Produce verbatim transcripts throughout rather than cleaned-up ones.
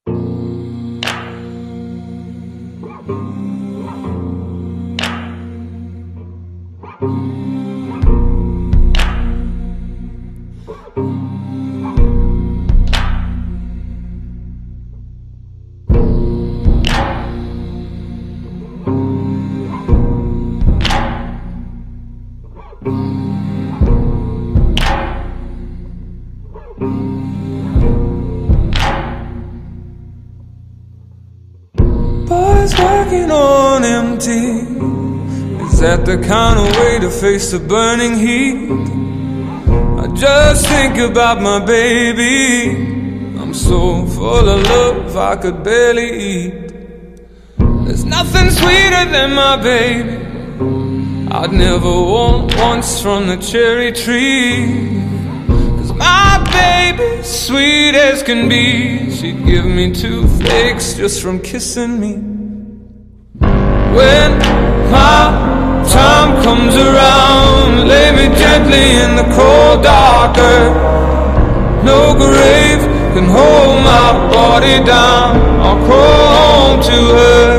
Boys working on empty. Is that the kind of way to face the burning heat? I just think about my baby. I'm so full of love I could barely eat. There's nothing sweeter than my baby. I'd never want once from the cherry tree. Cause my baby's sweet as can be. She'd give me toothaches just from kissing me. When my time comes around, lay me gently in the cold dark earth. No grave can hold my body down. I'll crawl home to her.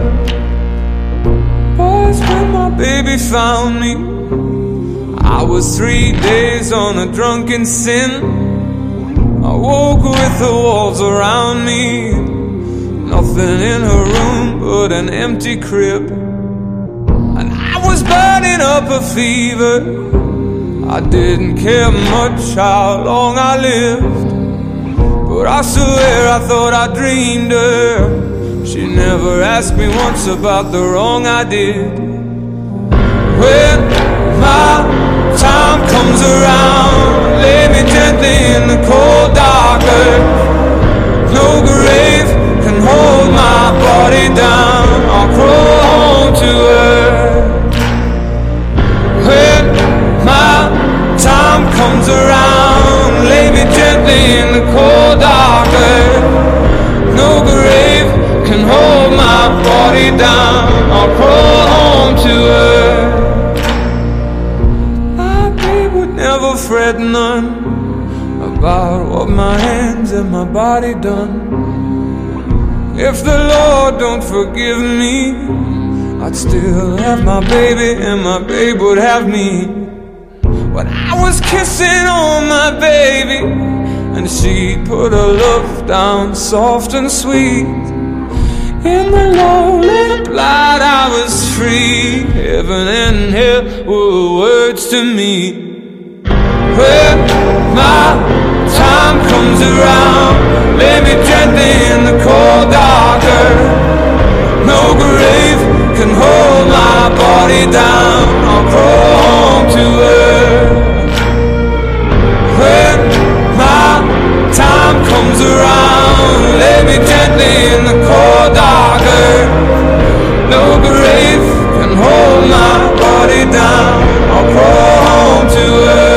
Boys, when my baby found me, I was three days on a drunken sin. I woke with the walls around me, nothing in her room but an empty crib. And I was burning up a fever. I didn't care much how long I lived, but I swear I thought I dreamed her. She never asked me once about the wrong I did. When my time comes around, lay me gently in the cold dark earth. No grave can hold my body down. I'll crawl home to her. When my time comes around, lay me gently in the cold dark earth. No grave can hold my body down. I'll crawl home to her. My babe would never fret none about what my hands and my body done. If the Lord don't forgive me, I'd still have my baby and my babe would have me. When I was kissing on my baby, and she'd put her love down soft and sweet. In the lonely light I was free. Heaven and hell were words to me. When my time comes around, lay me gently in the cold dark earth. No grave can hold my body down. I'll crawl home to her. When my time comes around, lay me gently in the cold dark earth. No grave can hold my body down. I'll crawl home to her.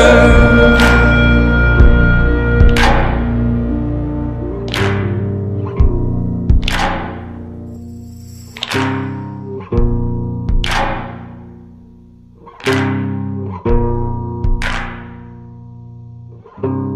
Thank you.